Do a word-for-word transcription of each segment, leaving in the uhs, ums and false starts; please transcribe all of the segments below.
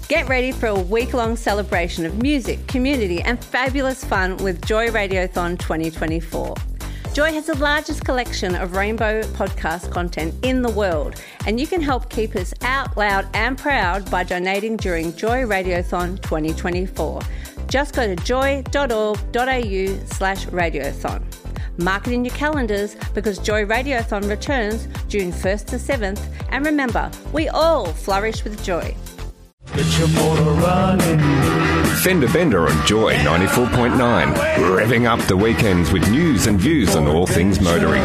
Get ready for a week-long celebration of music, community and fabulous fun with Joy Radiothon twenty twenty-four. Joy has the largest collection of rainbow podcast content in the world, and you can help keep us out loud and proud by donating during Joy Radiothon twenty twenty-four. Just go to joy.org.au slash radiothon. Mark it in your calendars because Joy Radiothon returns June first to seventh, and remember, we all flourish with joy. Get your motor running. Fender Bender on Joy ninety-four point nine, revving up the weekends with news and views on all things motoring.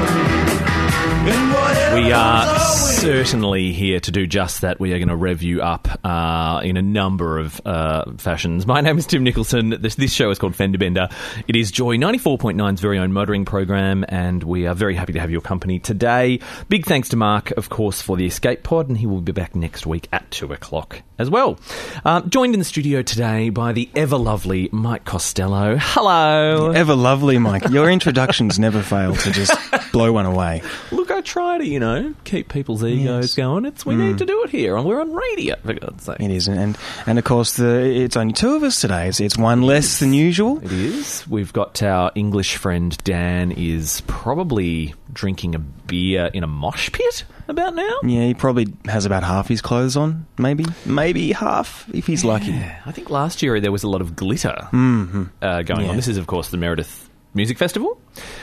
We are certainly here to do just that. We are going to rev you up uh, in a number of uh, fashions. My name is Tim Nicholson. This, this show is called Fender Bender. It is Joy ninety-four point nine's very own motoring program, and we are very happy to have your company today. Big thanks to Mark, of course, for the Escape Pod, and he will be back next week at two o'clock as well. Uh, joined in the studio today by the ever-lovely Mike Costello. Hello. Ever-lovely, Mike. Your introductions never fail to just blow one away. Look, I try to, you know, keep people's egos Yes. going. It's We mm. need to do it here, and we're on radio, for God's sake. It is, and and of course, the it's only two of us today. It's, it's one less than usual. It is. We've got our English friend Dan is probably drinking a beer in a mosh pit about now. Yeah, he probably has about half his clothes on, maybe. Maybe half, if he's yeah. lucky. I think last year there was a lot of glitter mm-hmm. uh, going yeah. on. This is, of course, the Meredith Music Festival.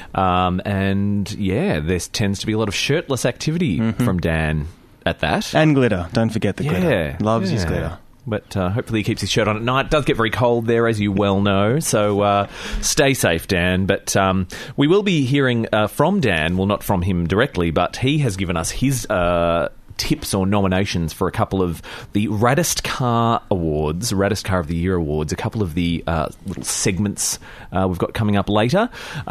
Um, and, yeah, there tends to be a lot of shirtless activity mm-hmm. from Dan at that. And glitter. Don't forget the yeah. glitter. Loves yeah. his glitter. But uh, hopefully he keeps his shirt on at night. It does get very cold there, as you well know. So uh, stay safe, Dan. But um, we will be hearing uh, from Dan. Well, not from him directly, but he has given us his uh, tips or nominations for a couple of the Raddest Car Awards, Raddest Car of the Year Awards, a couple of the uh, little segments uh, we've got coming up later,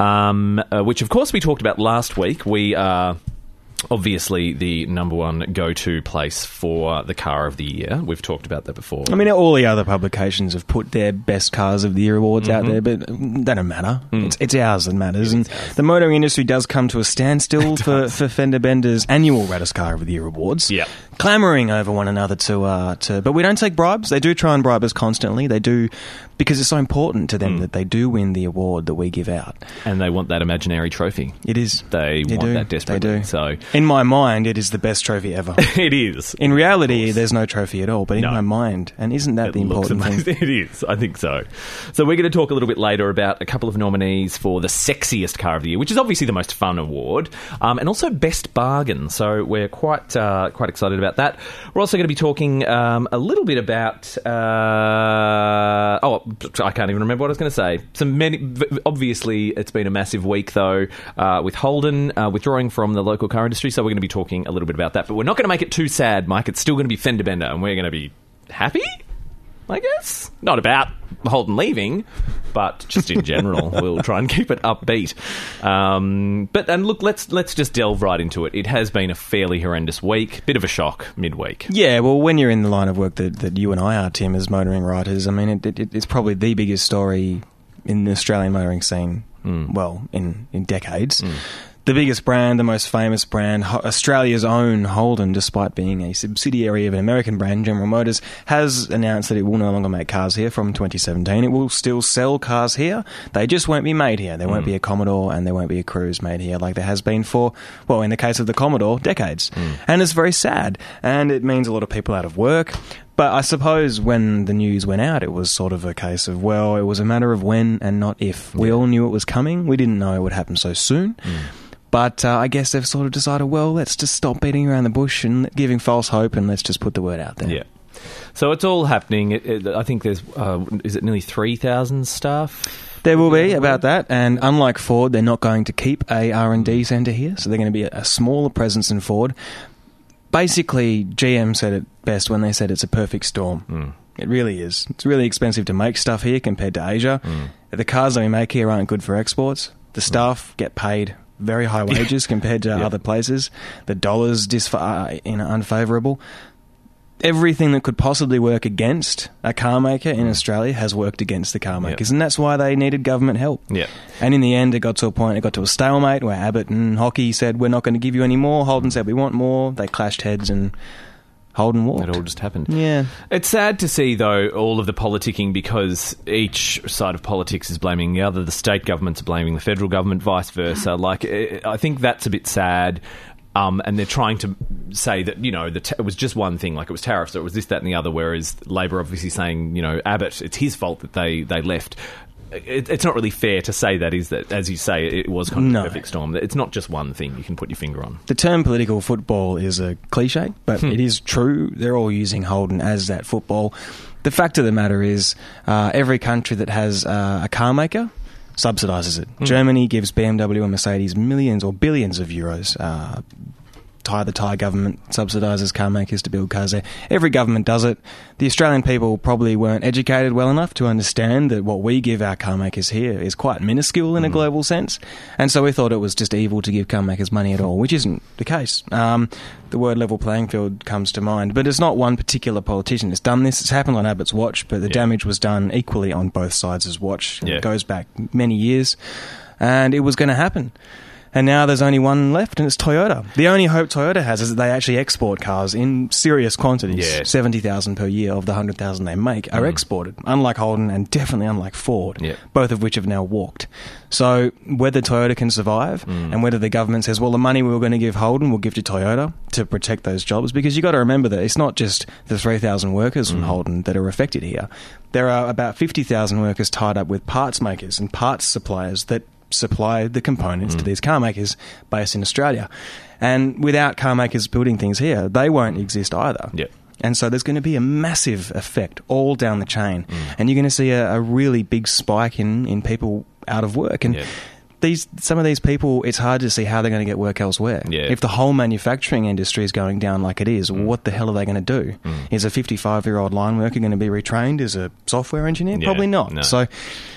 um, uh, which, of course, we talked about last week. We are... Uh, obviously the number one go-to place for the car of the year. We've talked about that before. I mean, all the other publications have put their best cars of the year awards mm-hmm. out there, but that don't matter. Mm. It's, it's ours that matters. And ours. The motoring industry does come to a standstill for, for Fender Bender's annual Raddest Car of the Year awards. Yeah. Clamouring over one another to, uh, to... But we don't take bribes. They do try and bribe us constantly. They do... Because it's so important to them mm. that they do win the award that we give out. And they want that imaginary trophy. It is. They, they want do. that desperately. They do. So, in my mind, it is the best trophy ever. It is. In reality, there's no trophy at all, but in no. my mind, and isn't that it the important thing? It is. I think so. So we're going to talk a little bit later about a couple of nominees for the sexiest car of the year, which is obviously the most fun award, um, and also best bargain. So we're quite uh, quite excited about that. We're also going to be talking um, a little bit about... Uh, oh, I can't even remember what I was going to say. Some many, obviously, it's been a massive week, though, uh, with Holden uh, withdrawing from the local car industry, so we're going to be talking a little bit about that. But we're not going to make it too sad, Mike. It's still going to be Fender Bender, and we're going to be happy, I guess. Not about Holden leaving, but just in general. We'll try and keep it upbeat. Um, but and look, let's let's just delve right into it. It has been a fairly horrendous week. Bit of a shock midweek. Yeah, well, when you're in the line of work that, that you and I are, Tim, as motoring writers, I mean, it, it, it's probably the biggest story in the Australian motoring scene, mm. well, in, in decades. Mm. The biggest brand, the most famous brand, Australia's own Holden, despite being a subsidiary of an American brand, General Motors, has announced that it will no longer make cars here from twenty seventeen. It will still sell cars here. They just won't be made here. There mm. won't be a Commodore and there won't be a Cruise made here like there has been for, well, in the case of the Commodore, decades. Mm. And it's very sad. And it means a lot of people out of work. But I suppose when the news went out, it was sort of a case of, well, it was a matter of when and not if. Yeah. We all knew it was coming. We didn't know it would happen so soon. Mm. But uh, I guess they've sort of decided, well, let's just stop beating around the bush and giving false hope, and let's just put the word out there. Yeah. So it's all happening. It, it, I think there's, uh, is it nearly three thousand staff? There will be about that, and unlike Ford, they're not going to keep a R and D centre here, so they're going to be a, a smaller presence than Ford. Basically, G M said it best when they said it's a perfect storm. Mm. It really is. It's really expensive to make stuff here compared to Asia. Mm. The cars that we make here aren't good for exports. The staff mm. get paid very high wages compared to yeah. other places. The dollar's dis- uh, you know, unfavourable. Everything that could possibly work against a car maker in Australia has worked against the car makers, yep. and that's why they needed government help. Yep. And in the end, it got to a point, it got to a stalemate where Abbott and Hockey said, we're not going to give you any more. Holden said, we want more. They clashed heads, and Holden walked. It all just happened. Yeah. It's sad to see, though, all of the politicking, because each side of politics is blaming the other. The state governments are blaming the federal government, vice versa. Like, I think that's a bit sad. Um, and they're trying to say that, you know, the t- it was just one thing, like it was tariffs, or it was this, that and the other, whereas Labor obviously saying, you know, Abbott, it's his fault that they, they left. It, it's not really fair to say that, is that, as you say, it was kind of No. a perfect storm. It's not just one thing you can put your finger on. The term political football is a cliche, but Hmm. it is true. They're all using Holden as that football. The fact of the matter is, uh, every country that has uh, a car maker subsidises it. Mm. Germany gives B M W and Mercedes millions or billions of euros. Uh, Thai, the Thai government subsidises car makers to build cars there. Every government does it. The Australian people probably weren't educated well enough to understand that what we give our car makers here is quite minuscule in a global sense. And so we thought it was just evil to give car makers money at all, which isn't the case. Um, the word level playing field comes to mind. But it's not one particular politician that's done this. It's happened on Abbott's watch, but the Yeah. damage was done equally on both sides' watch. Yeah. It goes back many years. And it was going to happen. And now there's only one left, and it's Toyota. The only hope Toyota has is that they actually export cars in serious quantities. Yeah. seventy thousand per year of the one hundred thousand they make are Mm. exported, unlike Holden and definitely unlike Ford, Yeah. both of which have now walked. So whether Toyota can survive Mm. and whether the government says, well, the money we were going to give Holden we'll give to Toyota to protect those jobs, because you've got to remember that it's not just the three thousand workers from Mm. Holden that are affected here. There are about fifty thousand workers tied up with parts makers and parts suppliers that supply the components to these car makers based in Australia. And without car makers building things here, they won't exist either. Yep. And so there's going to be a massive effect all down the chain. And you're going to see a, a really big spike in, in people out of work. And Yeah. these some of these people, it's hard to see how they're going to get work elsewhere. Yeah. If the whole manufacturing industry is going down like it is, what the hell are they going to do? Is a fifty-five-year-old line worker going to be retrained as a software engineer? Yeah, Probably not. no. So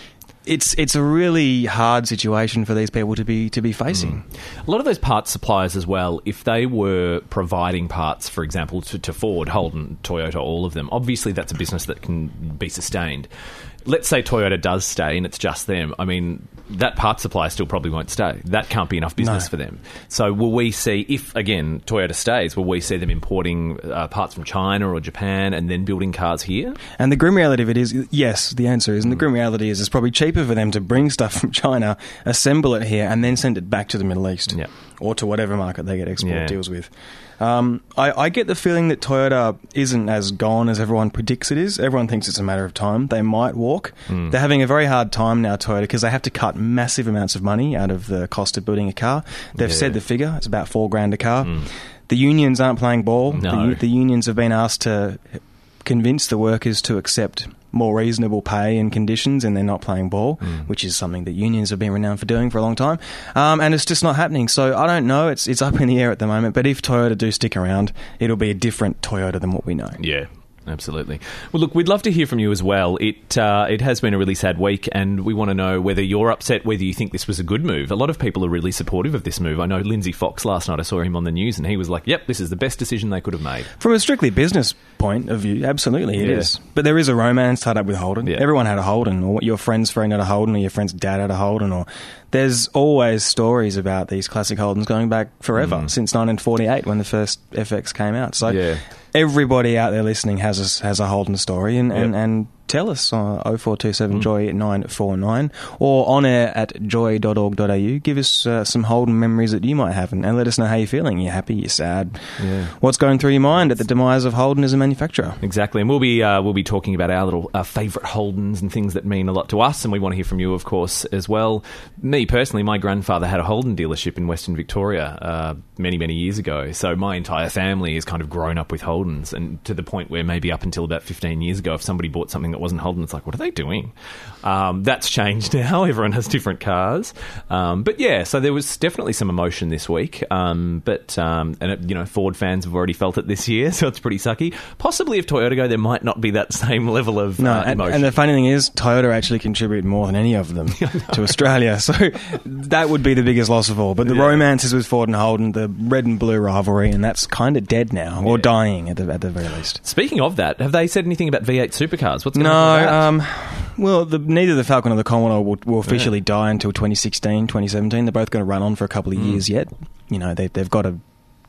it's it's a really hard situation for these people to be to be facing. A lot of those parts suppliers as well, if they were providing parts, for example, to, to Ford, Holden, Toyota, all of them, obviously that's a business that can be sustained. Let's say Toyota does stay and it's just them. I mean, that parts supplier still probably won't stay. That can't be enough business No. for them. So will we see, if, again, Toyota stays, will we see them importing uh, parts from China or Japan and then building cars here? And the grim reality of it is, yes, the answer is, and the grim reality is it's probably cheaper for them to bring stuff from China, assemble it here, and then send it back to the Middle East. Yeah. Or to whatever market they get export Yeah. deals with. Um, I, I get the feeling that Toyota isn't as gone as everyone predicts it is. Everyone thinks it's a matter of time. They might walk. Mm. They're having a very hard time now, Toyota, because they have to cut massive amounts of money out of the cost of building a car. They've Yeah. said the figure. It's about four grand a car. The unions aren't playing ball. No. The, the unions have been asked to convince the workers to accept more reasonable pay and conditions, and they're not playing ball, which is something that unions have been renowned for doing for a long time. Um, and it's just not happening. So I don't know. It's it's up in the air at the moment. But if Toyota do stick around, it'll be a different Toyota than what we know. Yeah. Absolutely. Well, look, we'd love to hear from you as well. It uh, it has been a really sad week, and we want to know whether you're upset, whether you think this was a good move. A lot of people are really supportive of this move. I know Lindsay Fox last night, I saw him on the news, and he was like, yep, this is the best decision they could have made. From a strictly business point of view, absolutely it Yeah. is. But there is a romance tied up with Holden. Yeah. Everyone had a Holden, or your friend's friend had a Holden, or your friend's dad had a Holden, or there's always stories about these classic Holdens going back forever, since nineteen forty-eight when the first F X came out. So Yeah. everybody out there listening has a, has a Holden story, and, and, Yep. and tell us on oh four two seven joy nine four nine or on air at joy dot org dot a u. Give us uh, some Holden memories that you might have, and, and let us know how you're feeling. You're happy, you're sad, Yeah. what's going through your mind at the demise of Holden as a manufacturer. Exactly, and we'll be uh, we'll be talking about our little uh, favourite Holdens and things that mean a lot to us, and we want to hear from you, of course, as well. Me personally, my grandfather had a Holden dealership in Western Victoria uh, many many years ago, so my entire family has kind of grown up with Holdens, and to the point where maybe up until about fifteen years ago, if somebody bought something that wasn't Holden, it's like, what are they doing? Um, that's changed now. Everyone has different cars, um, but yeah, so there was definitely some emotion this week. Um, but um, and it, you know, Ford fans have already felt it this year, so it's pretty sucky. Possibly if Toyota go, there might not be that same level of No, uh, and, emotion. and the funny thing is, Toyota actually contribute more than any of them to Australia, so that would be the biggest loss of all. But the Yeah. romances with Ford and Holden, the red and blue rivalry, and that's kind of dead now, or Yeah. dying at the, at the very least. Speaking of that, have they said anything about V eight supercars? What's going No, on with that? um, well, the, neither the Falcon or the Commodore will, will officially die until twenty sixteen, twenty seventeen. They're both going to run on for a couple of Mm. years yet. You know, they, they've got to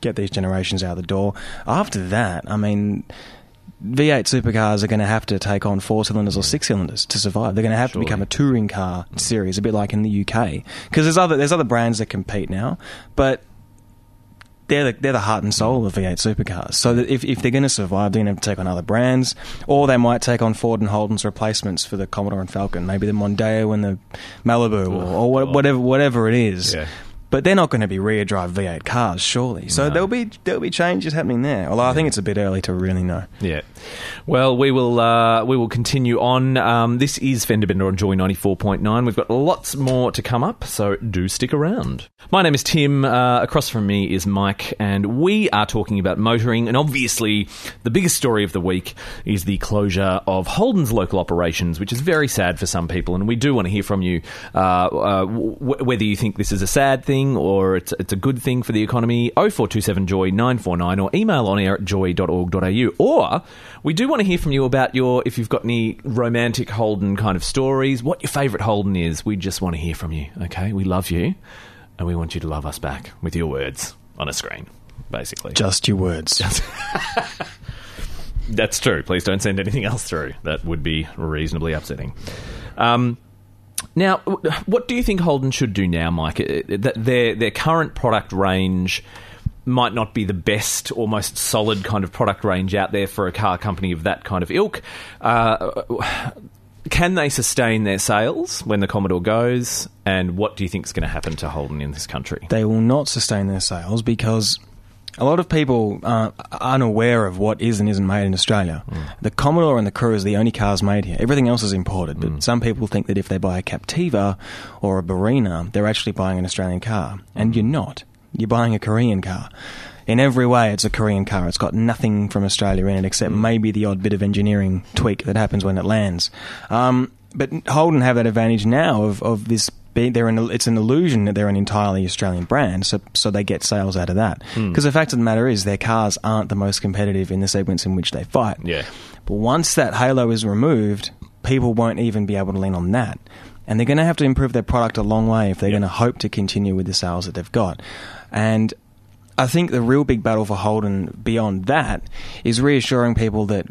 get these generations out the door. After that, I mean, V eight supercars are going to have to take on four cylinders or six cylinders to survive. They're going to have Surely. to become a touring car series, a bit like in the U K, because there's other there's other brands that compete now, but they're the, they're the heart and soul of V eight supercars. So that if, if they're going to survive, they're going to have to take on other brands, or they might take on Ford and Holden's replacements for the Commodore and Falcon, maybe the Mondeo and the Malibu, or, or what, whatever whatever it is. Yeah. But they're not going to be rear drive V eight cars, surely. So no. there'll be there'll be changes happening there. Although yeah. I think it's a bit early to really know. Yeah. Well, we will uh, we will continue on. Um, this is Fender Bender on Joy ninety-four point nine. We've got lots more to come up, so do stick around. My name is Tim. Uh, across from me is Mike, and we are talking about motoring. And obviously, the biggest story of the week is the closure of Holden's local operations, which is very sad for some people. And we do want to hear from you uh, uh, w- whether you think this is a sad thing or it's, it's a good thing for the economy. oh four two seven joy nine four nine, or email on air at joy dot org dot a u. Or we do want to hear from you about your, if you've got any romantic Holden kind of stories, what your favourite Holden is. We just want to hear from you, okay? We love you, and we want you to love us back with your words on a screen, basically. Just your words. Just That's true. Please don't send anything else through. That would be reasonably upsetting. Um... Now, what do you think Holden should do now, Mike? Their their current product range might not be the best or most solid kind of product range out there for a car company of that kind of ilk. Uh, can they sustain their sales when the Commodore goes? And what do you think is going to happen to Holden in this country? They will not sustain their sales because a lot of people are unaware of what is and isn't made in Australia. Mm. The Commodore and the Crew is the only cars made here. Everything else is imported. But mm. some people think that if they buy a Captiva or a Barina, they're actually buying an Australian car. And mm. you're not. You're buying a Korean car. In every way, it's a Korean car. It's got nothing from Australia in it except mm. maybe the odd bit of engineering tweak that happens when it lands. Um, but Holden have that advantage now of, of this. They're an, it's an illusion that they're an entirely Australian brand, so so they get sales out of that. Because mm. the fact of the matter is their cars aren't the most competitive in the segments in which they fight. Yeah. But once that halo is removed, people won't even be able to lean on that. And they're going to have to improve their product a long way if they're yep. going to hope to continue with the sales that they've got. And I think the real big battle for Holden beyond that is reassuring people that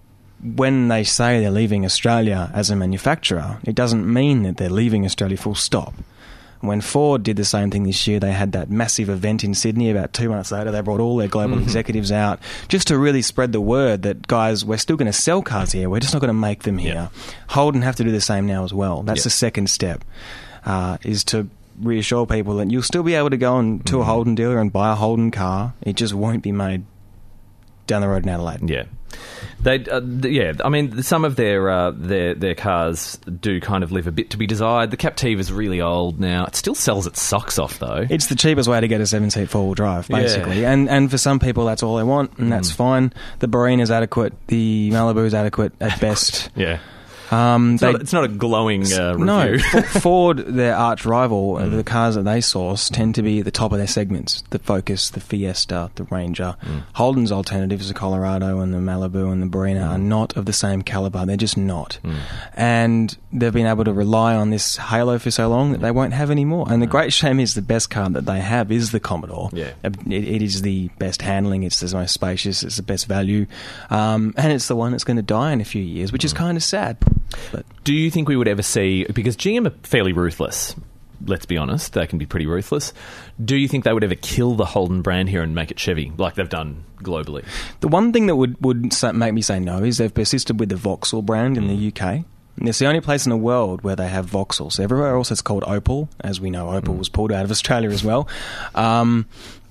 when they say they're leaving Australia as a manufacturer, it doesn't mean that they're leaving Australia full stop. When Ford did the same thing this year, they had that massive event in Sydney. About two months later, they brought all their global mm-hmm. executives out just to really spread the word that, guys, we're still going to sell cars here. We're just not going to make them here. Yep. Holden have to do the same now as well. That's yep. the second step, uh, is to reassure people that you'll still be able to go on to mm-hmm. a Holden dealer and buy a Holden car. It just won't be made down the road in Adelaide. Yeah. They, uh, yeah, I mean, some of their uh, their their cars do kind of leave a bit to be desired. The Captiva's really old now. It still sells its socks off, though. It's the cheapest way to get a seven-seat four-wheel drive, basically. Yeah. And and for some people, that's all they want, and that's mm. fine. The Barina's adequate. The Malibu's adequate at best. Yeah. Um, it's, they, not, it's not a glowing uh, review. No, Ford, their arch rival, mm. the cars that they source tend to be at the top of their segments. The Focus, the Fiesta, the Ranger. Mm. Holden's alternatives, the Colorado and the Malibu and the Barina, mm. are not of the same calibre. They're just not. Mm. And they've been able to rely on this halo for so long that they won't have any more. And the great shame is the best car that they have is the Commodore. Yeah. It, it is the best handling, it's the most spacious, it's the best value. Um, and it's the one that's going to die in a few years, which mm. is kind of sad. But do you think we would ever see, because G M are fairly ruthless, let's be honest, they can be pretty ruthless, do you think they would ever kill the Holden brand here and make it Chevy, like they've done globally? The one thing that would, would make me say no is they've persisted with the Vauxhall brand in mm. the U K. And it's the only place in the world where they have Vauxhalls. Everywhere else it's called Opel. As we know, Opel mm. was pulled out of Australia as well. Um,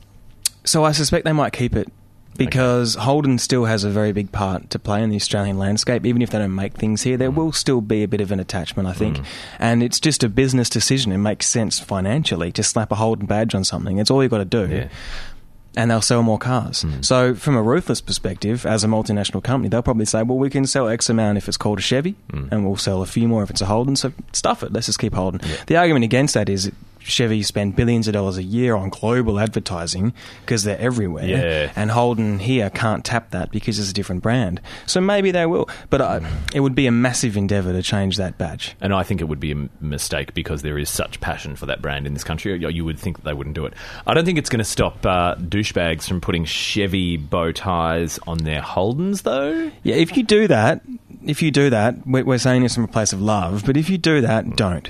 so I suspect they might keep it, because okay. Holden still has a very big part to play in the Australian landscape. Even if they don't make things here, there mm. will still be a bit of an attachment, I think. Mm. And it's just a business decision. It makes sense financially to slap a Holden badge on something. It's all you've got to do. Yeah. And they'll sell more cars. Mm. So from a ruthless perspective, as a multinational company, they'll probably say, well, we can sell X amount if it's called a Chevy, mm. and we'll sell a few more if it's a Holden, so stuff it. Let's just keep Holden. Yeah. The argument against that is Chevy spend billions of dollars a year on global advertising because they're everywhere. Yeah. And Holden here can't tap that because it's a different brand. So maybe they will. But uh, it would be a massive endeavour to change that badge. And I think it would be a m- mistake because there is such passion for that brand in this country. You you would think that they wouldn't do it. I don't think it's going to stop uh, douchebags from putting Chevy bow ties on their Holdens, though. Yeah, if you do that, if you do that, we're, we're saying this from a place of love, but if you do that, don't.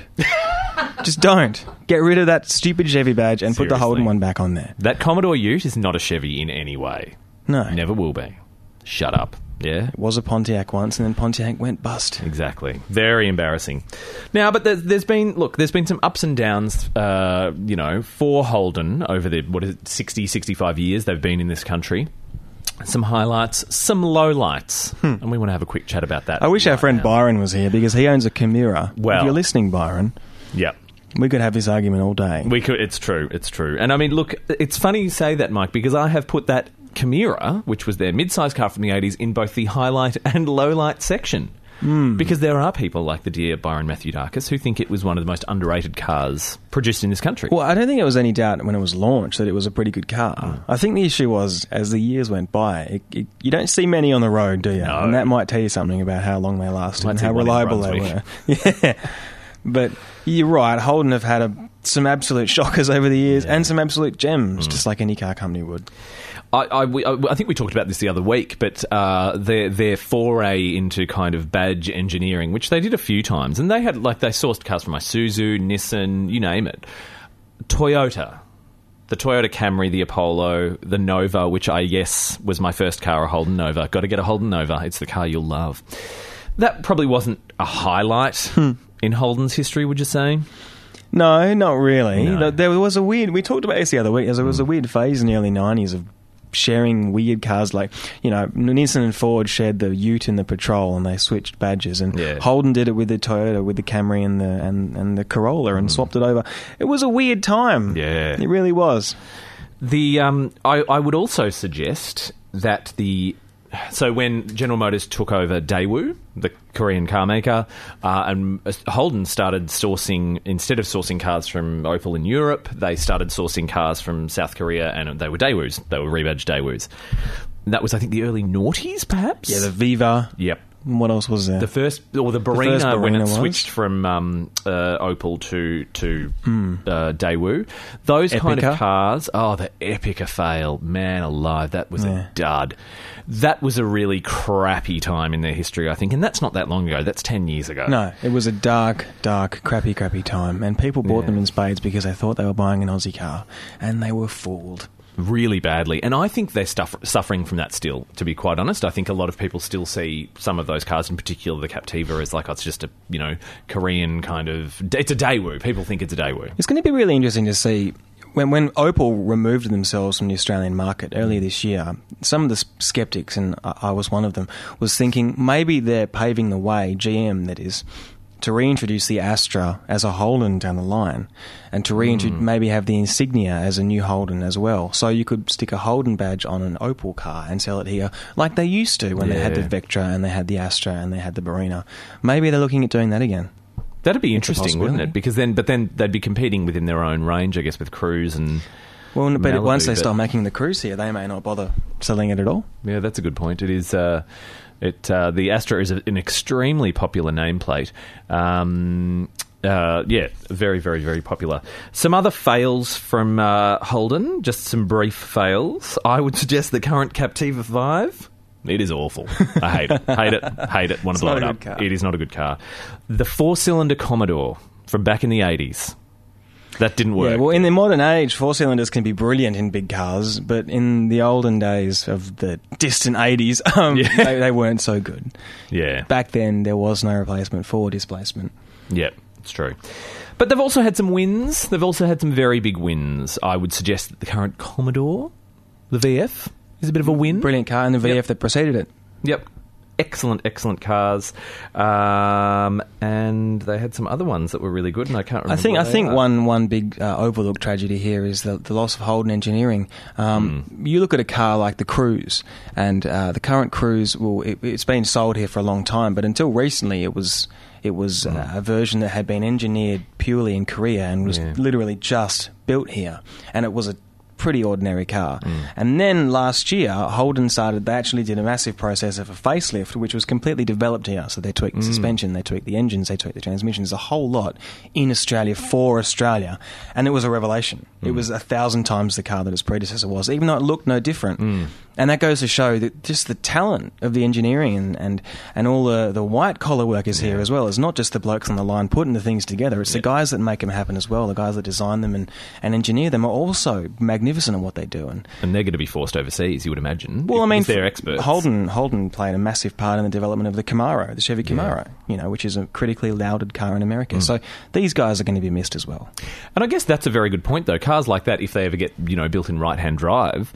Just don't. Get rid of that stupid Chevy badge and put the Seriously. Holden one back on there. That Commodore Ute is not a Chevy in any way. No. Never will be. Shut up. Yeah? It was a Pontiac once, and then Pontiac went bust. Exactly. Very embarrassing. Now, but there's, there's been, look, there's been some ups and downs, uh, you know, for Holden over the, what is it, sixty, sixty-five years they've been in this country. Some highlights, some lowlights, hmm. and we want to have a quick chat about that. I wish right our friend now. Byron was here, because he owns a Chimera. Well- if you're listening, Byron, Yeah. we could have this argument all day. We could. It's true. It's true. And I mean, look, it's funny you say that, Mike, because I have put that Chimera, which was their mid-sized car from the eighties, in both the highlight and lowlight section. Mm. Because there are people like the dear Byron Matthew Darkis who think it was one of the most underrated cars produced in this country. Well, I don't think there was any doubt when it was launched that it was a pretty good car. Mm. I think the issue was, as the years went by, it, it, you don't see many on the road, do you? No. And that might tell you something about how long they lasted Might and see how one in reliable they Brunswick. were. Yeah. But you're right, Holden have had a, some absolute shockers over the years Yeah. and some absolute gems, Mm. just like any car company would. I, I, we- I I think we talked about this the other week, but uh, their their foray into kind of badge engineering, which they did a few times, and they had like they sourced cars from Isuzu, Nissan, you name it, Toyota, the Toyota Camry, the Apollo, the Nova, which I guess was my first car, a Holden Nova. Got to get a Holden Nova; it's the car you'll love. That probably wasn't a highlight Hmm. in Holden's history, would you say? No, not really. No. There was a weird... We talked about this the other week. There was a weird phase in the early nineties of sharing weird cars, like, you know, Nissan and Ford shared the Ute and the Patrol, and they switched badges, and Yeah. Holden did it with the Toyota, with the Camry and the and, and the Corolla, and swapped it over. It was a weird time. Yeah. It really was. The um, I, I would also suggest that the so when General Motors took over Daewoo, the Korean car maker, uh, and Holden started sourcing, instead of sourcing cars from Opel in Europe, they started sourcing cars from South Korea, and they were Daewoos. They were rebadged Daewoos. And that was, I think, the early noughties, perhaps? Yeah, the Viva. Yep. What else was there? The first, or the Barina, first when Barina it was? switched from um, uh, Opel to to uh, Daewoo, those kind Epica? of cars. Oh, the Epica fail, man alive! That was Yeah. a dud. That was a really crappy time in their history, I think, and that's not that long ago. That's ten years ago. No, it was a dark, dark, crappy, crappy time, and people bought Yeah. them in spades because they thought they were buying an Aussie car, and they were fooled. Really badly, and I think they're stuff- suffering from that still, to be quite honest. I think a lot of people still see some of those cars, in particular the Captiva, as like, oh, it's just a, you know, Korean kind of... It's a Daewoo. People think it's a Daewoo. It's going to be really interesting to see when when Opel removed themselves from the Australian market earlier this year. Some of the skeptics, and I, I was one of them, was thinking maybe they're paving the way, G M that is, to reintroduce the Astra as a Holden down the line, and to reintroduce Mm. maybe have the Insignia as a new Holden as well. So you could stick a Holden badge on an Opel car and sell it here like they used to when they had the Yeah. Vectra and they had the Astra and they had the Barina. Maybe they're looking at doing that again. That'd be It's a interesting, wouldn't possibility. it? Because then, but then they'd be competing within their own range, I guess, with Cruise and... Well, but Malibu, once they but- start making the Cruise here, they may not bother selling it at all. Yeah, that's a good point. It is... Uh, it uh, the Astra is a, an extremely popular nameplate. Um, uh, yeah, very, very, very popular. Some other fails from uh, Holden, just some brief fails. I would suggest the current Captiva five. It is awful. I hate it. Hate it. Hate it. Want It's to blow not it a up. good car. It is not a good car. The four-cylinder Commodore from back in the eighties. That didn't work. Yeah, well, in the modern age, four cylinders can be brilliant in big cars, but in the olden days of the distant eighties, um, Yeah. they, they weren't so good. yeah. Back then, there was no replacement for displacement. Yeah, it's true. But they've also had some wins. They've also had some very big wins. I would suggest that the current Commodore, the V F, is a bit of a win. Brilliant car, and the V F Yep. that preceded it. Yep. excellent, excellent cars. Um, and they had some other ones that were really good, and I can't remember. I think what I they think are. one one big uh, overlooked tragedy here is the, the loss of Holden Engineering. Um, Mm. You look at a car like the Cruise, and uh, the current Cruise, well, it, it's been sold here for a long time, but until recently, it was it was Mm. uh, a version that had been engineered purely in Korea and was Yeah. literally just built here, and it was a pretty ordinary car. Mm. And then last year, Holden started, they actually did a massive process of a facelift, which was completely developed here. So they tweaked the suspension, they tweaked the engines, they tweaked the transmissions, a whole lot in Australia for Australia. And it was a revelation. It was a thousand times the car that its predecessor was, even though it looked no different. And that goes to show that just the talent of the engineering and, and, and all the, the white-collar workers here as well. It's not just the blokes on the line putting the things together. It's the guys that make them happen as well. The guys that design them and, and engineer them are also magnificent at what they do. And, And they're going to be forced overseas, you would imagine. well, if, I mean, if they're f- experts. Holden, Holden played a massive part in the development of the Camaro, the Chevy Camaro, you know, which is a critically lauded car in America. So these guys are going to be missed as well. And I guess that's a very good point, though. Cars like that, if they ever get, you know, built in right-hand drive,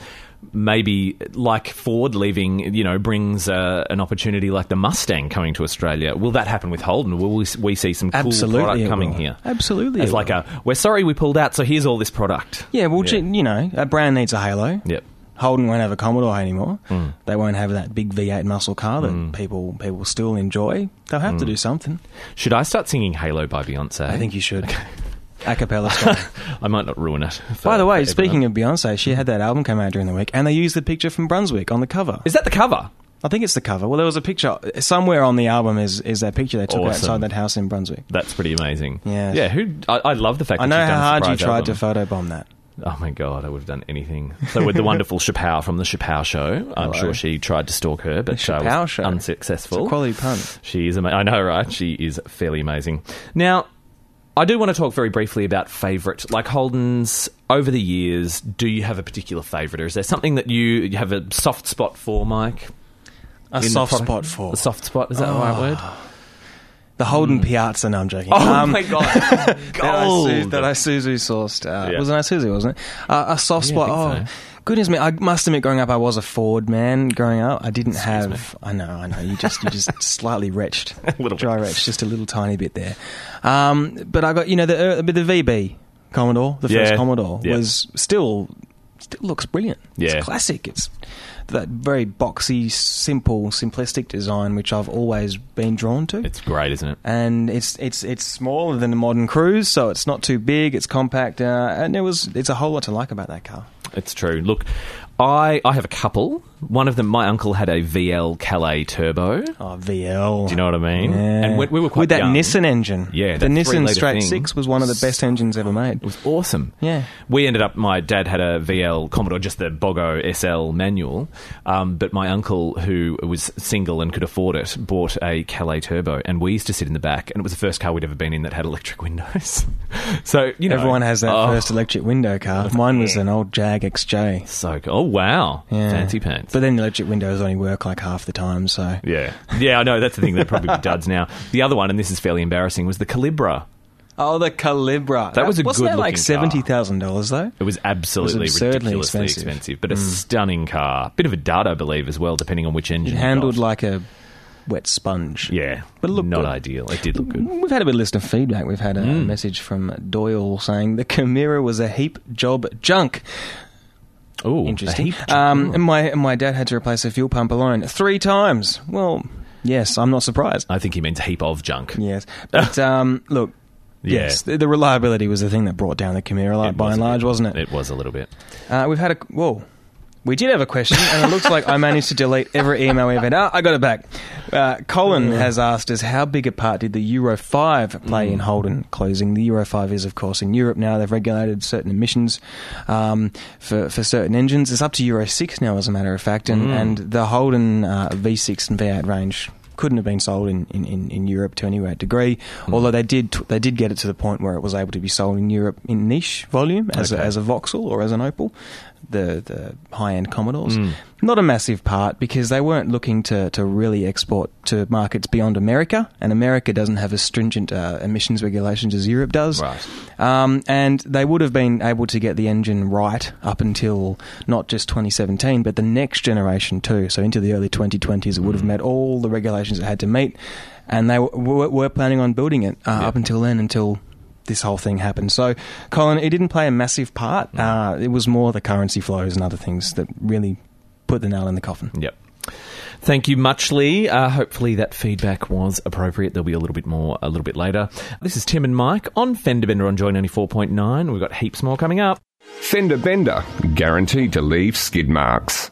maybe like Ford leaving, you know, brings uh, an opportunity like the Mustang coming to Australia. Will that happen with Holden? Will we, we see some cool Absolutely product it coming will. here? Absolutely As it like will. a, we're sorry we pulled out, so here's all this product. Yeah, well, Yeah. you know, a brand needs a halo. Yep. Holden won't have a Commodore anymore. Mm. They won't have that big V eight muscle car that people people still enjoy. They'll have to do something. Should I start singing Halo by Beyonce? I think you should. A cappella style. I might not ruin it. for- By the way, for speaking everyone. of Beyonce, she had that album come out during the week, and they used the picture from Brunswick on the cover. Is that the cover? I think it's the cover. Well, there was a picture somewhere on the album. Is is that picture they took Awesome. outside that house in Brunswick? That's pretty amazing. Yes. Yeah, who? I, I love the fact I that know she's how done a hard you surprise tried album. to photobomb that. Oh my god, I would have done anything. So with the wonderful Chappelle from the Chappelle Show, I'm Hello. sure she tried to stalk her, but The uh, Chappelle was Show. unsuccessful. It's a quality pun. She is. Ama- I know, right? She is fairly amazing. Now, I do want to talk very briefly about favourite, like Holden's. Over the years, do you have a particular favourite, or is there something that you, you have a soft spot for, Mike? A In the soft product? spot for A soft spot, is that the right word? the Holden Piazza. No, I'm joking. Oh Um, my god, that gold! Isu- that Isuzu sourced. Uh, Yeah. Was it Isuzu, wasn't it? Uh, a soft Yeah, I spot. think Oh, so. goodness me! I must admit, growing up, I was a Ford man. Growing up, I didn't Excuse have. I know, I know. You just, you just slightly retched, A little bit. dry retched, just a little tiny bit there. Um, but I got, you know, the uh, the V B Commodore, the first Yeah. Commodore, Yeah. was still still looks brilliant. Yeah. It's classic. It's that very boxy, simple, simplistic design, which I've always been drawn to. It's great, isn't it? And it's it's it's smaller than a modern Cruise, so it's not too big. It's compact, uh, and it was it's a whole lot to like about that car. It's true. Look, I I have a couple. One of them, my uncle had a V L Calais Turbo. Oh, V L. Do you know what I mean? Yeah. And we, we were quite with that young. Nissan engine. Yeah, the that Nissan three-litre Straight thing. Six was one of the best engines ever made. It was awesome. Yeah. We ended up, my dad had a V L Commodore, just the Bogo S L manual, um, but my uncle, who was single and could afford it, bought a Calais Turbo, and we used to sit in the back, and it was the first car we'd ever been in that had electric windows. So, you know. Everyone has that oh, first electric window car. Mine was an old Jag X J. So cool. Oh, wow. Yeah. Fancy pants. But then the electric windows only work like half the time, so... yeah. Yeah, I know. That's the thing. They're probably duds now. The other one, and this is fairly embarrassing, was the Calibra. Oh, the Calibra. That was a Wasn't that good-looking like car. seventy thousand dollars, though? It was absolutely It was absurdly ridiculously expensive. expensive. but a stunning car. Bit of a dud, I believe, as well, depending on which It engine you handled got. like a wet sponge. Yeah, But it looked not good. ideal. It did look good. We've had a bit of listener feedback. We've had a Mm. message from Doyle saying the Chimera was a heap job junk. Oh, Interesting. Um, and my and my dad had to replace a fuel pump alone three times. Well, yes, I'm not surprised. I think he means heap of junk. Yes, but um, look, Yeah. yes, the, the reliability was the thing that brought down the Chimera, like, It by was and a large, bit. wasn't it? It was a little bit. Uh, we've had a whoa. We did have a question, and it looks like I managed to delete every email we've had. Oh, I got it back. Uh, Colin has asked us, how big a part did the Euro five play in Holden closing? The Euro five is, of course, in Europe now. They've regulated certain emissions um, for, for certain engines. It's up to Euro six now, as a matter of fact, and, and the Holden uh, V six and V eight range couldn't have been sold in, in, in, in Europe to any great degree, although they did they did get it to the point where it was able to be sold in Europe in niche volume as, Okay. a, as a Vauxhall or as an Opel. the, the high-end Commodores. Mm. Not a massive part because they weren't looking to, to really export to markets beyond America, and America doesn't have as stringent uh, emissions regulations as Europe does. Right. Um, and they would have been able to get the engine right up until not just twenty seventeen, but the next generation too. So into the early twenty twenties, it would have met all the regulations it had to meet, and they w- were planning on building it uh, yeah. up until then, until this whole thing happened. So, Colin, it didn't play a massive part. Uh, it was more the currency flows and other things that really put the nail in the coffin. Yep. Thank you much, Lee. Uh, hopefully that feedback was appropriate. There'll be a little bit more a little bit later. This is Tim and Mike on Fender Bender on Joy ninety-four point nine. We've got heaps more coming up. Fender Bender, guaranteed to leave skid marks.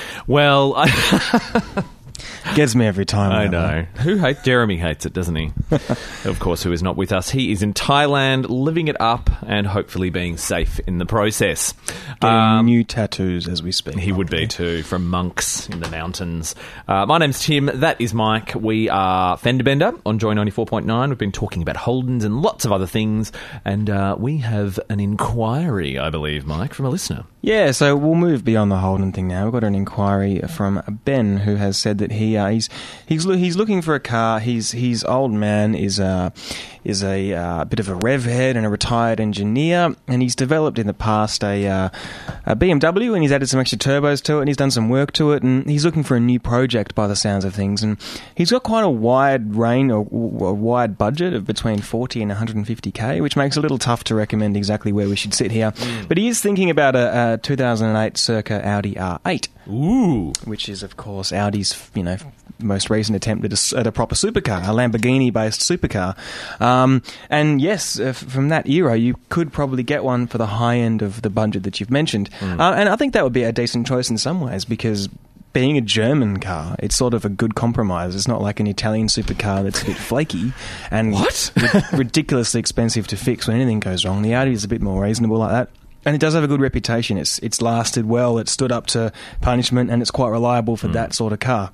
Well, I... Gets me every time. I know. Who hates Jeremy hates it, doesn't he? Of course, who is not with us. He is in Thailand, living it up and hopefully being safe in the process. Getting Um, new tattoos as we speak. He would be too, from monks in the mountains. Uh, my name's Tim. That is Mike. We are Fender Bender on Joy ninety-four point nine. We've been talking about Holdens and lots of other things. And uh, we have an inquiry, I believe, Mike, from a listener. Yeah, so we'll move beyond the Holden thing now. We've got an inquiry from Ben who has said that he uh, he's he's lo- he's looking for a car. He's his old man is a is a uh, bit of a rev head and a retired engineer, and he's developed in the past a, uh, a B M W, and he's added some extra turbos to it, and he's done some work to it, and he's looking for a new project by the sounds of things. And he's got quite a wide range or a wide budget of between forty and one hundred fifty k, which makes it a little tough to recommend exactly where we should sit here. Mm. But he is thinking about a, a two thousand eight circa Audi R eight. Ooh. Which is, of course, Audi's, you know, most recent attempt at a, at a proper supercar, a Lamborghini-based supercar. Um, and yes, uh, from that era, you could probably get one for the high end of the budget that you've mentioned. Mm. Uh, and I think that would be a decent choice in some ways, because being a German car, it's sort of a good compromise. It's not like an Italian supercar that's a bit flaky and what? ridiculously expensive to fix when anything goes wrong. The Audi is a bit more reasonable like that. And it does have a good reputation. It's it's lasted well, it's stood up to punishment, and it's quite reliable for mm. that sort of car.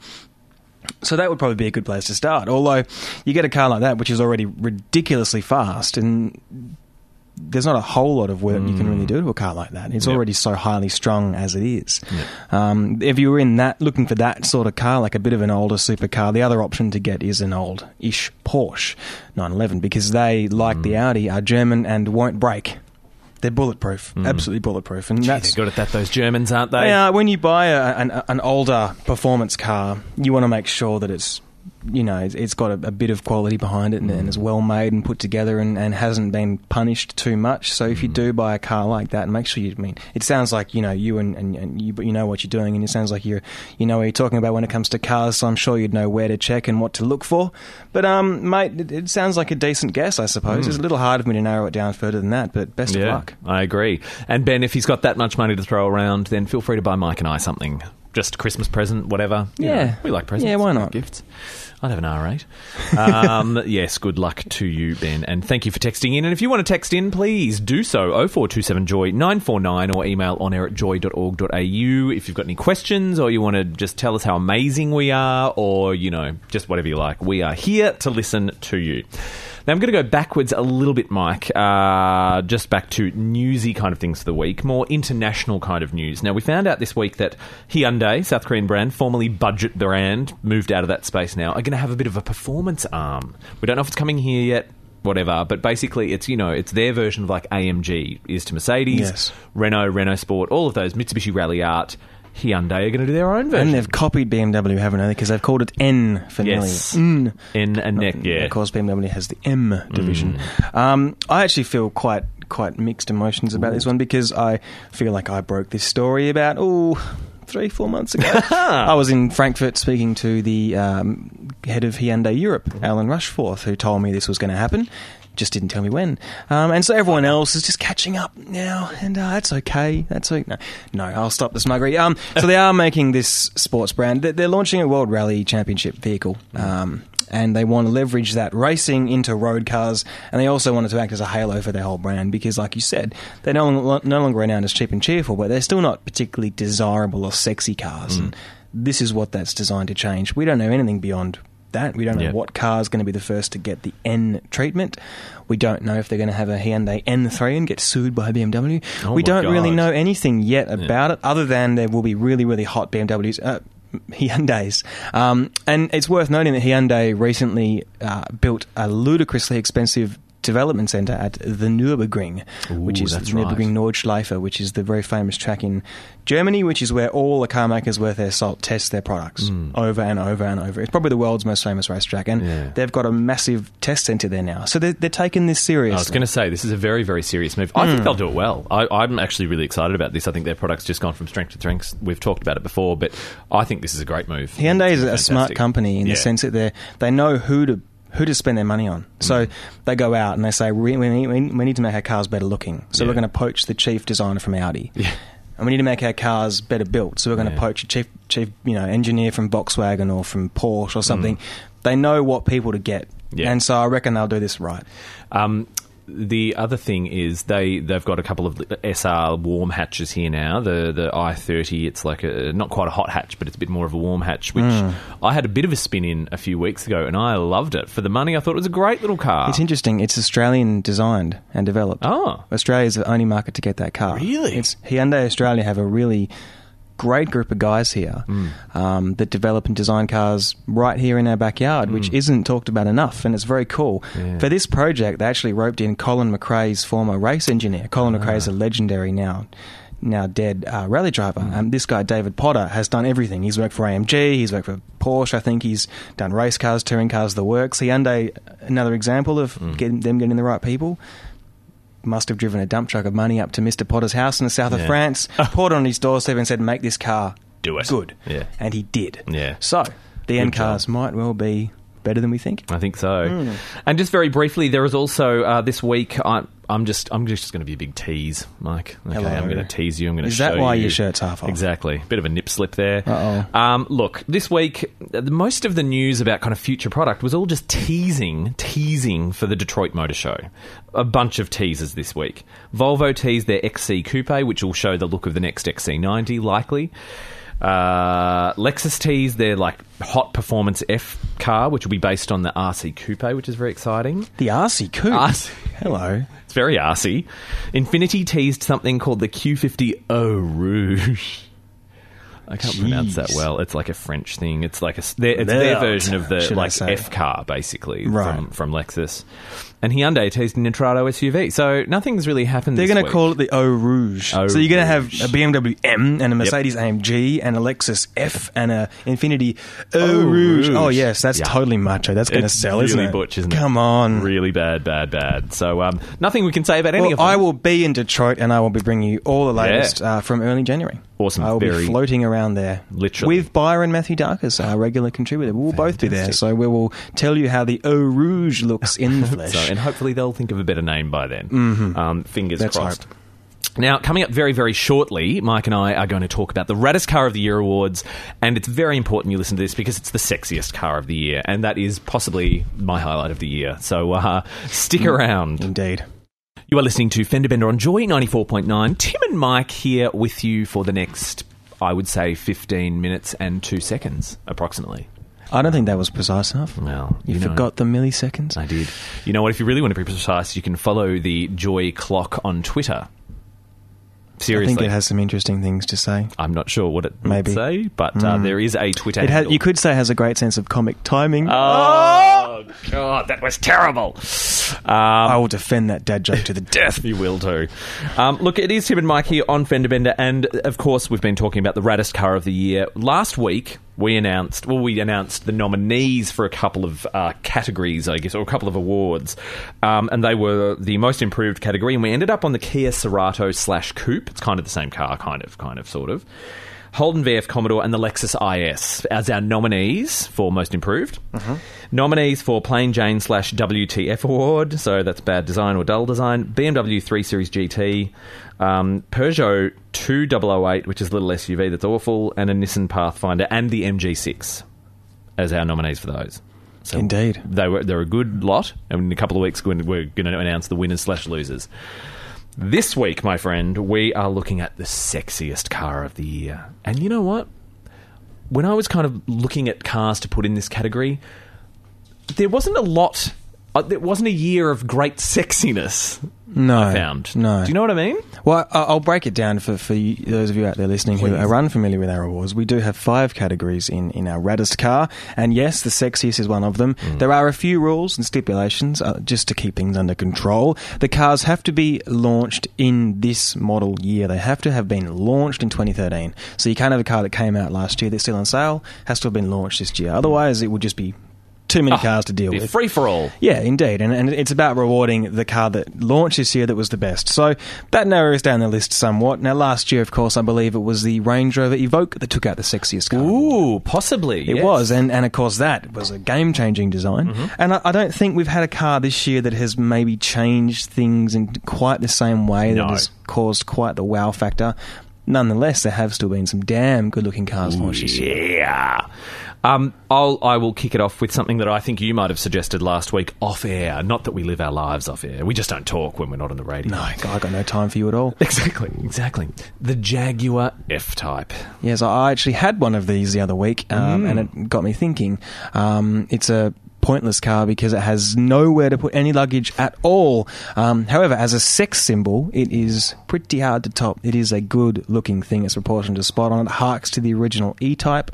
So that would probably be a good place to start. Although you get a car like that, which is already ridiculously fast, and there's not a whole lot of work mm. you can really do to a car like that. It's yep. already so highly strung as it is. Yep. Um, if you were in that, looking for that sort of car, like a bit of an older supercar, the other option to get is an old-ish Porsche nine eleven, because they, like mm. the Audi, are German and won't break. They're bulletproof, mm. absolutely bulletproof, and Gee, that's they're good at that. Those Germans, aren't they? Yeah. When you buy a, an, an older performance car, you want to make sure that it's, you know, it's, it's got a, a bit of quality behind it, and, mm. and is well made and put together, and, and hasn't been punished too much. So if mm. you do buy a car like that, make sure you. I mean, it sounds like you know you and, and, and you, you know what you're doing, and it sounds like you're you know what you're talking about when it comes to cars. So I'm sure you'd know where to check and what to look for. But um, mate, it, it sounds like a decent guess, I suppose. Mm. It's a little hard for me to narrow it down further than that, but best yeah, of luck. I agree. And Ben, if he's got that much money to throw around, then feel free to buy Mike and I something. Just a Christmas present, whatever. You yeah, know, we like presents. Yeah, why not? Gifts. I'd have an R eight. Um, yes, good luck to you, Ben. And thank you for texting in. And if you want to text in, please do so. oh four two seven Joy nine four nine or email on air at joy dot org dot a u if you've got any questions, or you want to just tell us how amazing we are, or, you know, just whatever you like. We are here to listen to you. Now, I'm going to go backwards a little bit, Mike, uh, just back to newsy kind of things for the week, more international kind of news. Now, we found out this week that Hyundai, South Korean brand, formerly budget brand, moved out of that space now, are going to have a bit of a performance arm. We don't know if it's coming here yet, whatever, but basically it's, you know, it's their version of like A M G is to Mercedes, yes. Renault, Renault Sport, all of those, Mitsubishi Rally Art. Hyundai are going to do their own version. And they've copied B M W, haven't they? Because they've called it N for nearly. Yes. N. N and neck, yeah. Of course, B M W has the M division. Mm. Um, I actually feel quite quite mixed emotions about Ooh. this one, because I feel like I broke this story about, oh, three, four months ago. I was in Frankfurt speaking to the um, head of Hyundai Europe, mm-hmm. Alan Rushforth, who told me this was going to happen. Just didn't tell me when. Um, and so everyone else is just catching up now, and uh, that's okay. That's okay. No, no, I'll stop the smuggery. Um, so they are making this sports brand. They're, they're launching a World Rally Championship vehicle, um, and they want to leverage that racing into road cars, and they also want it to act as a halo for their whole brand, because, like you said, they're no, no longer renowned as cheap and cheerful, but they're still not particularly desirable or sexy cars. Mm. And this is what that's designed to change. We don't know anything beyond that. We don't know Yeah. what car is going to be the first to get the N treatment. We don't know if they're going to have a Hyundai N three and get sued by B M W. Oh we my don't really God. know anything yet about it, other than there will be really, really hot B M Ws. Uh, Hyundais. Um, and it's worth noting that Hyundai recently uh, built a ludicrously expensive development centre at the Nürburgring, Ooh, which is that's Nürburgring right. Nordschleife, which is the very famous track in Germany, which is where all the car makers worth their salt test their products over and over and over. It's probably the world's most famous racetrack, and Mm. Yeah. they've got a massive test centre there now. So they're, they're taking this seriously. I was going to say, this is a very, very serious move. I Hmm. think they'll do it well. I, I'm actually really excited about this. I think their product's just gone from strength to strength. We've talked about it before, but I think this is a great move. Hyundai is It's a smart fantastic. company in Yeah. the sense that they they know who to who to spend their money on. So they go out and they say, we, we, need, we need to make our cars better looking. So Yeah. we're going to poach the chief designer from Audi. Yeah. And we need to make our cars better built. So we're going to Yeah. poach a chief, chief you know, engineer from Volkswagen or from Porsche or Mm. something. They know what people to get. Yeah. And so I reckon they'll do this right. Um, the other thing is they they've got a couple of S R warm hatches here now. The the I thirty, it's like a not quite a hot hatch, but it's a bit more of a warm hatch, which Mm. I had a bit of a spin in a few weeks ago, and I loved it. For the money, I thought it was a great little car. It's interesting. It's Australian designed and developed. Oh. Australia's the only market to get that car. Really? It's Hyundai Australia have a really great group of guys here um, that develop and design cars right here in our backyard, which isn't talked about enough, and it's very cool. Yeah. For this project, they actually roped in Colin McRae's former race engineer. Colin McRae is a legendary now now dead uh, rally driver. Um, this guy, David Potter, has done everything. He's worked for A M G, he's worked for Porsche, I think he's done race cars, touring cars, the works. Hyundai, another example of getting, them getting the right people. Must have driven a dump truck of money up to Mister Potter's house in the south Yeah. of France, poured it on his doorstep and said, make this car Do it. good. Yeah. And he did. Yeah. So, the end Good job. cars might well be better than we think. I think so. Hmm. And just very briefly, there is also uh, this week. I, I'm just I'm just going to be a big tease, Mike. Okay, Hello. I'm going to tease you. I'm going to Is show that why you. your shirt's half off? Exactly. Bit of a nip slip there. Uh-oh. Um, look, this week, uh, the- most of the news about kind of future product was all just teasing, teasing for the Detroit Motor Show. A bunch of teasers this week. Volvo teased their X C Coupe, which will show the look of the next X C ninety, likely. Uh, Lexus teased their like hot performance F car, which will be based on the R C Coupe, which is very exciting. The R C Coupe. R C. Hello. It's very arsey. Infiniti teased something called the Q fifty Eau Rouge. I can't pronounce that Jeez. well. It's like a French thing. It's like a their, it's their Merde, version of the should I like say. F car, basically, Right. from from Lexus. And Hyundai teased an Intrado S U V. So nothing's really happened. They're this going to week. call it the Eau Rouge. Eau so you're going to have Rouge. a B M W M and a Mercedes A M G and a Lexus F and a Infiniti Eau Eau Rouge. Rouge. Oh, yes, that's Yeah. totally macho. That's going to It's sell, really isn't it? butch, isn't it? Come on. Really bad, bad, bad. So um, nothing we can say about any Well, of them. I will be in Detroit and I will be bringing you all the latest Yeah. uh, from early January. Awesome. I will Very- be floating around there. Literally. With Byron Matthew Darkus, our regular contributor. We'll both be there. Fantastic. So we will tell you how the Eau Rouge looks in the flesh. So, and hopefully they'll think of a better name by then. Mm-hmm. Um, fingers Let's crossed. hope. Now, coming up very, very shortly, Mike and I are going to talk about the Raddest Car of the Year awards, and it's very important you listen to this because it's the sexiest car of the year, and that is possibly my highlight of the year. So uh, stick around. Indeed. You are listening to Fender Bender on Joy ninety-four point nine. Tim and Mike here with you for the next, I would say, fifteen minutes and two seconds, approximately. I don't think that was precise enough. Well, You, you know. forgot the milliseconds. I did. You know what? If you really want to be precise, you can follow the Joy Clock on Twitter. Seriously. I think it has some interesting things to say. I'm not sure what it Maybe. would say, but uh, Mm. there is a Twitter It has, handle. you could say it has a great sense of comic timing. Oh, God, that was terrible. I Um, will defend that dad joke to the death. you will too. Um, look, it is Tim and Mike here on Fender Bender, and of course, we've been talking about the Raddest Car of the Year. Last week, we announced, well, we announced the nominees for a couple of uh, categories, I guess, or a couple of awards, um, and they were the most improved category, and we ended up on the Kia Cerato slash Coupe. It's kind of the same car, kind of, kind of, sort of. Holden V F Commodore and the Lexus I S as our nominees for most improved. Nominees for Plain Jane slash W T F award, so that's bad design or dull design. B M W three Series G T, um, Peugeot two thousand eight, which is a little S U V that's awful, and a Nissan Pathfinder, and the M G six as our nominees for those. So Indeed. they were they're a good lot, and in a couple of weeks we're we're going to announce the winners slash losers. This week, my friend, we are looking at the sexiest car of the year. And you know what? When I was kind of looking at cars to put in this category, there wasn't a lot. Uh, there wasn't a year of great sexiness. No, I found. no. Do you know what I mean? Well, I- I'll break it down for, for you, those of you out there listening who Please. are unfamiliar with our awards. We do have five categories in, in our Raddest car, and yes, the sexiest is one of them. Mm. There are a few rules and stipulations uh, just to keep things under control. The cars have to be launched in this model year. They have to have been launched in twenty thirteen. So you can't have a car that came out last year that's still on sale. Has to have been launched this year. Otherwise, it would just be too many cars to deal Be with. free for all. Yeah, indeed. And, and it's about rewarding the car that launched this year that was the best. So that narrows down the list somewhat. Now, last year, of course, I believe it was the Range Rover Evoque that took out the sexiest car. Ooh, possibly. It yes. was, and, and of course that was a game-changing design. Mm-hmm. And I, I don't think we've had a car this year that has maybe changed things in quite the same way No. that has caused quite the wow factor. Nonetheless, there have still been some damn good-looking cars launched this year. Yeah. Um, I'll, I will kick it off with something that I think you might have suggested last week off air. Not that we live our lives off air. We just don't talk when we're not on the radio. No, I got no time for you at all. Exactly, exactly. The Jaguar F-Type. Yes, I actually had one of these the other week, um, Mm. and it got me thinking. Um, it's a pointless car because it has nowhere to put any luggage at all. Um, however, as a sex symbol, it is pretty hard to top. It is a good-looking thing. It's proportioned to spot on. It harks to the original E-Type,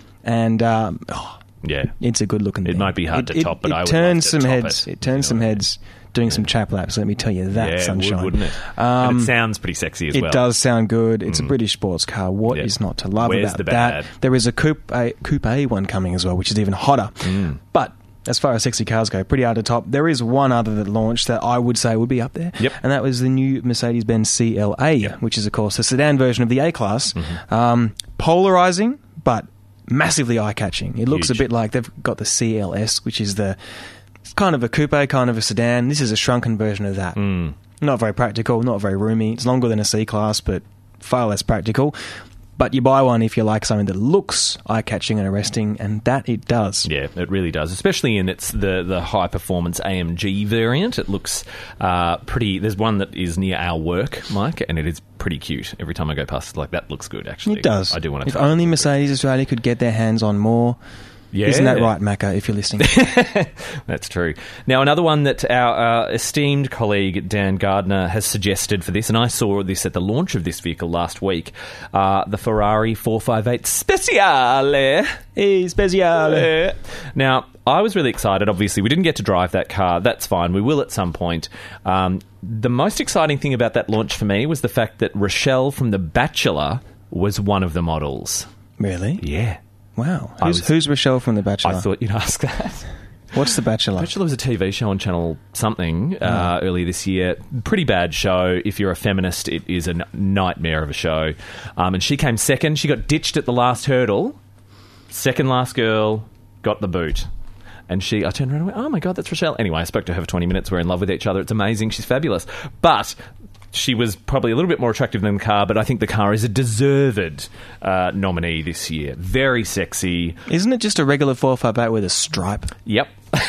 and um, oh, Yeah. it's a good-looking It thing. might be hard It- to it- top, but it I would turns love to some top heads. it. It turns some heads doing some chap laps. Let me tell you that, yeah, sunshine. It would, wouldn't it? Um, and it sounds pretty sexy as It well. does sound good. It's a British sports car. What is Yeah. not to love Where's about the that? bad? There is a coupe a coupe A one coming as well, which is even hotter. Mm. But as far as sexy cars go, pretty hard to top. There is one other that launched that I would say would be up there, Yep. and that was the new Mercedes-Benz C L A, which is, of course, the sedan version of the A-Class. Mm-hmm. Um, polarizing, but massively eye-catching. It looks Huge. a bit like they've got the C L S, which is the it's kind of a coupe, kind of a sedan. This is a shrunken version of that. Mm. Not very practical, not very roomy. It's longer than a C-Class, but far less practical. But you buy one if you like something that looks eye-catching and arresting, and that it does. Yeah, it really does, especially in its the, the high-performance A M G variant. It looks uh, pretty... There's one that is near our work, Mike, and it is pretty cute. Every time I go past it, like, that looks good, actually. It does. I do want to If try it. only Mercedes Australia could get their hands on more. Yeah. Isn't that right, Macca, if you're listening? That's true. Now, another one that our uh, esteemed colleague Dan Gardner has suggested for this, and I saw this at the launch of this vehicle last week, uh, the Ferrari four fifty-eight Speciale. Hey, Speciale. Now, I was really excited. Obviously, we didn't get to drive that car. That's fine. We will at some point. Um, the most exciting thing about that launch for me was the fact that Rochelle from The Bachelor was one of the models. Really? Yeah. Wow. I Who's, was- who's Rochelle from The Bachelor? I thought you'd ask that. What's The Bachelor? Bachelor was a T V show on Channel something uh, earlier this year. Pretty bad show. If you're a feminist, it is a n- nightmare of a show. Um, and she came second. She got ditched at the last hurdle. Second last girl got the boot. And she, I turned around and went, oh my God, that's Rochelle. Anyway, I spoke to her for twenty minutes. We're in love with each other. It's amazing. She's fabulous. But she was probably a little bit more attractive than the car, but I think the car is a deserved uh, nominee this year. Very sexy. Isn't it just a regular four fifty-eight with a stripe? Yep.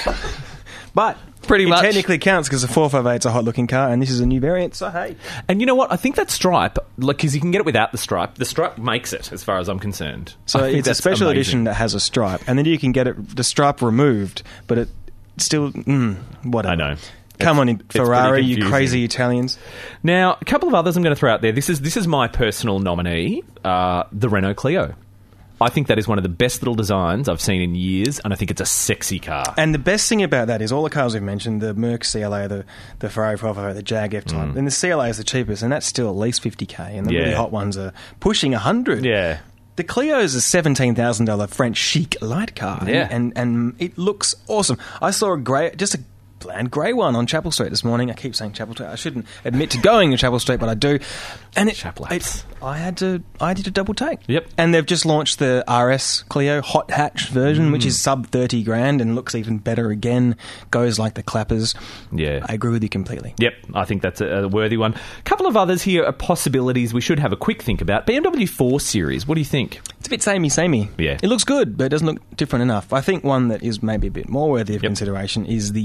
But Pretty it much. technically counts because the four fifty-eight's a hot-looking car, and this is a new variant, so hey. And you know what? I think that stripe, like, because you can get it without the stripe. The stripe makes it, as far as I'm concerned. So I think it's a that's special amazing. edition that has a stripe, and then you can get it the stripe removed, but it still, mm, whatever. I know. Come It's- on, it's pretty Ferrari, you confusing. crazy Italians. Now, a couple of others I'm going to throw out there. This is this is my personal nominee, uh, the Renault Clio. I think that is one of the best little designs I've seen in years, and I think it's a sexy car. And the best thing about that is all the cars we've mentioned, the Merc C L A, the, the Ferrari four fifty-eight, the Jag F-Type, Mm. and the C L A is the cheapest, and that's still at least fifty K, and the really Yeah. hot ones are pushing one hundred. Yeah. The Clio is a seventeen thousand dollars French chic light car, Yeah. and, and it looks awesome. I saw a grey, just a bland grey one on Chapel Street this morning. I keep saying Chapel Street. I shouldn't admit to going to Chapel Street, but I do. And it, Chapel it, Apps. I had to, I did a double take. Yep. And they've just launched the R S Clio hot hatch version, Mm. which is sub thirty grand and looks even better again. Goes like the clappers. Yeah. I agree with you completely. Yep, I think that's a, a worthy one. A couple of others here are possibilities we should have a quick think about. B M W four Series, what do you think? It's a bit samey, samey. Yeah. It looks good, but it doesn't look different enough. I think one that is maybe a bit more worthy of Yep. consideration is the big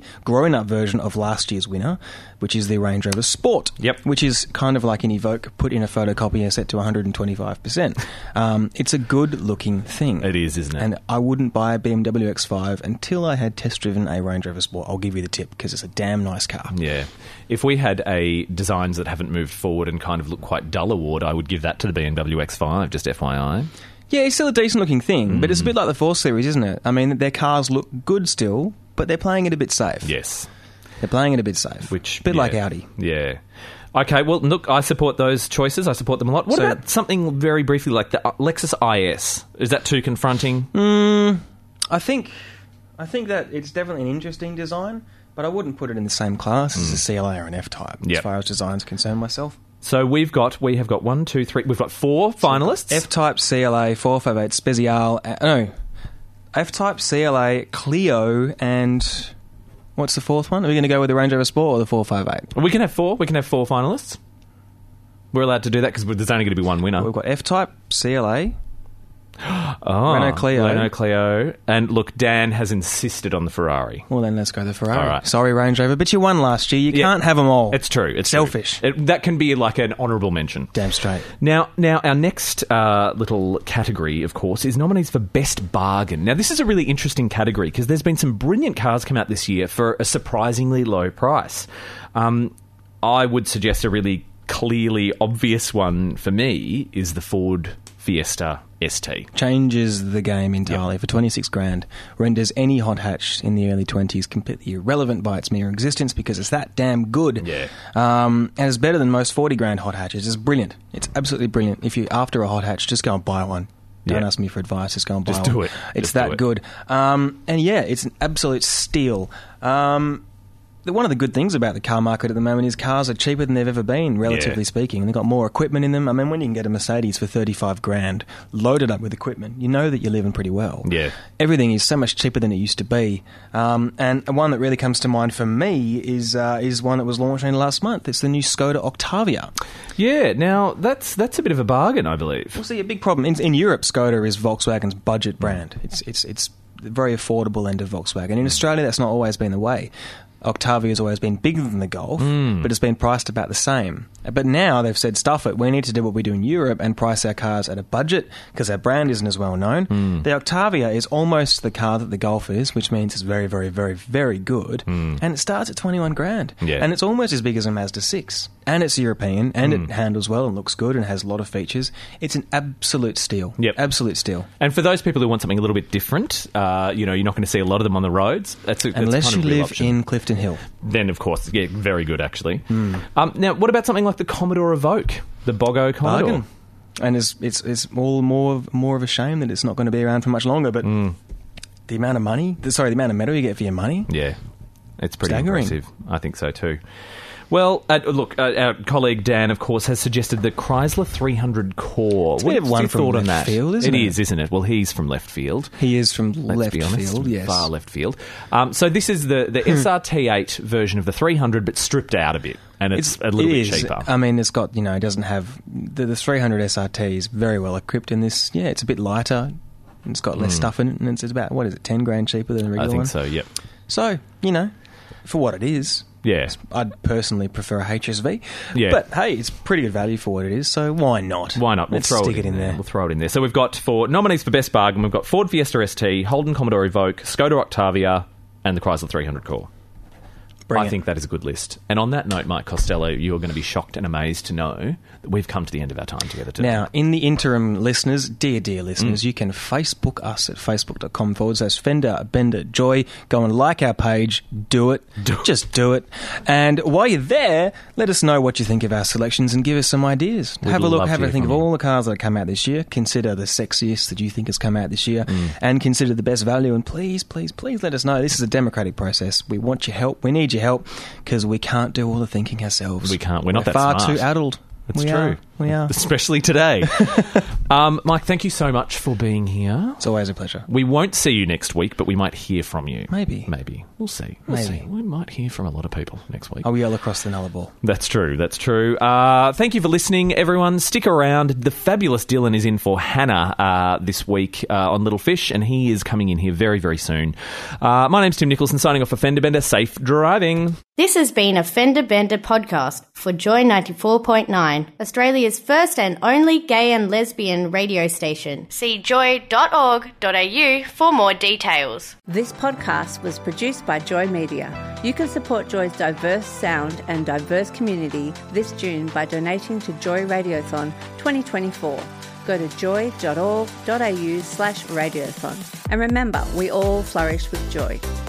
grown-up version of last year's winner, which is the Range Rover Sport. Yep. Which is kind of like an Evoque put in a photocopier set to one hundred twenty-five percent. Um, it's a good-looking thing. It is, isn't it? And I wouldn't buy a B M W X five until I had test-driven a Range Rover Sport. I'll give you the tip, because it's a damn nice car. Yeah. If we had a designs that haven't moved forward and kind of look quite dull award, I would give that to the B M W X five, just F Y I. Yeah, it's still a decent-looking thing, mm. but it's a bit like the four Series, isn't it? I mean, their cars look good still, but they're playing it a bit safe. Yes. They're playing it a bit safe. Which, a bit yeah. like Audi. Yeah. Okay, well, look, I support those choices. I support them a lot. What So- about something very briefly like the Lexus I S? Is that too confronting? Mm, I think I think that it's definitely an interesting design, but I wouldn't put it in the same class as a C L A or an F-Type, Yep. as far as design's concerned myself. So we've got, we have got one, two, three, we've got four finalists. F-Type, C L A, four fifty-eight Special, uh, no, F-Type, C L A, Clio, and what's the fourth one? Are we going to go with the Range Rover Sport or the four fifty-eight? We can have four. We can have four finalists. We're allowed to do that because there's only going to be one winner. We've got F-Type, C L A, Oh, Renault Clio. Renault Clio. And look, Dan has insisted on the Ferrari. well then let's go the Ferrari. All right. Sorry, Range Rover, but you won last year. You Yeah. can't have them all. It's true. It's Selfish. true. It, that can be like an honourable mention. Damn straight. Now, now, our next uh, little category, of course, is nominees for Best Bargain. Now, this is a really interesting category because there's been some brilliant cars come out this year for a surprisingly low price. Um, I would suggest a really clearly obvious one for me is the Ford Fiesta S T. Changes the game entirely. For twenty-six grand, renders any hot hatch in the early twenties completely irrelevant by its mere existence because it's that damn good. Yeah. Um, and it's better than most forty grand hot hatches. It's brilliant. It's absolutely brilliant. If you're after a hot hatch, just go and buy one. Don't Yeah. ask me for advice. Just go and buy Just one. do it. It's Just do that it. good. Um, and yeah, it's an absolute steal. Um, the- one of the good things about the car market at the moment is cars are cheaper than they've ever been, relatively Yeah. speaking. And they've got more equipment in them. I mean, when you can get a Mercedes for thirty-five grand, loaded up with equipment, you know that you're living pretty well. Yeah. Everything is so much cheaper than it used to be. Um, and one that really comes to mind for me is uh, is one that was launched in last month. It's the new Skoda Octavia. Yeah, now, that's that's a bit of a bargain, I believe. Well, see, a big problem in, in Europe, Skoda is Volkswagen's budget brand. It's it's it's the very affordable end of Volkswagen. In Australia, that's not always been the way. Octavia has always been bigger than the Golf, but it's been priced about the same. But now they've said, stuff it, we need to do what we do in Europe and price our cars at a budget because our brand isn't as well known. The Octavia is almost the car that the Golf is, which means it's very, very, very, very good. And it starts at twenty-one grand. Yeah. And it's almost as big as a Mazda six. And it's European, and it handles well and looks good and has a lot of features. It's an absolute steal. Yep. Absolute steal. And for those people who want something a little bit different, uh, you know, you're not going to see a lot of them on the roads. That's a, that's Unless kind you of a real live option. in Clifton Hill. Then, of course, yeah, very good, actually. Hmm. Um, now, what about something like the Commodore Evoque? The Bogo Commodore? Bargain. And it's it's it's all more of, more of a shame that it's not going to be around for much longer. But Hmm. the amount of money, the, sorry, the amount of metal you get for your money, Yeah, it's pretty Staggering. impressive. I think so too. Well, uh, look, uh, our colleague Dan, of course, has suggested the Chrysler three hundred Core. It's a bit of What's one your from thought on left that? field, isn't it? It is, isn't it? Well, he's from left field. he is from Let's left be honest, field. Yes, far left field. Um, so this is the, the S R T eight version of the three hundred, but stripped out a bit, and it's, a little it bit is. cheaper. I mean, it's got, you know, it doesn't have the, the three hundred S R T is very well equipped in this. Yeah, it's a bit lighter. And it's got less stuff in it, and it's about, what is it, ten grand cheaper than the regular Hmm. I think one? so. Yep. So, you know, for what it is, Yeah. I'd personally prefer a H S V. Yeah. But hey, it's pretty good value for what it is, so why not? Why not? We'll Let's throw stick it in, there. there. We'll throw it in there. So we've got for nominees for Best Bargain, we've got Ford Fiesta S T, Holden Commodore Evoque, Skoda Octavia, and the Chrysler three hundred Core. Bring I it. think that is a good list. And on that note, Mike Costello, you're going to be shocked and amazed to know that we've come to the end of our time together today. Now, in the interim, listeners, dear, dear listeners, Mm. you can Facebook us at facebook.com forward slash Fender Bender Joy. Go and like our page. Do it. Do it. Just do it. And while you're there, let us know what you think of our selections and give us some ideas. We'd have a look, love have to a hear think of from you. all the cars that have come out this year. Consider the sexiest that you think has come out this year. Mm. And consider the best value. And please, please, please let us know. This is a democratic process. We want your help. We need your help because we can't do all the thinking ourselves. We can't. We're not that far smart. too addled. It's We true. are. We are. Especially today. um, Mike, thank you so much for being here. It's always a pleasure. We won't see you next week, but we might hear from you. Maybe. Maybe. We'll see. We'll Maybe. see. We might hear from a lot of people next week. I'll yell across the Nullarbor. That's true. That's true. Uh, thank you for listening, everyone. Stick around. The fabulous Dylan is in for Hannah uh, this week uh, on Little Fish, and he is coming in here very, very soon. Uh, my name's Tim Nicholson, signing off for Fender Bender. Safe driving. This has been a Fender Bender podcast for Joy ninety-four point nine, Australia's first and only gay and lesbian radio station. See joy dot org dot a u for more details. This podcast was produced by Joy Media. You can support Joy's diverse sound and diverse community this June by donating to Joy Radiothon twenty twenty-four. Go to joy dot org dot a u slash radiothon. And remember, we all flourish with joy.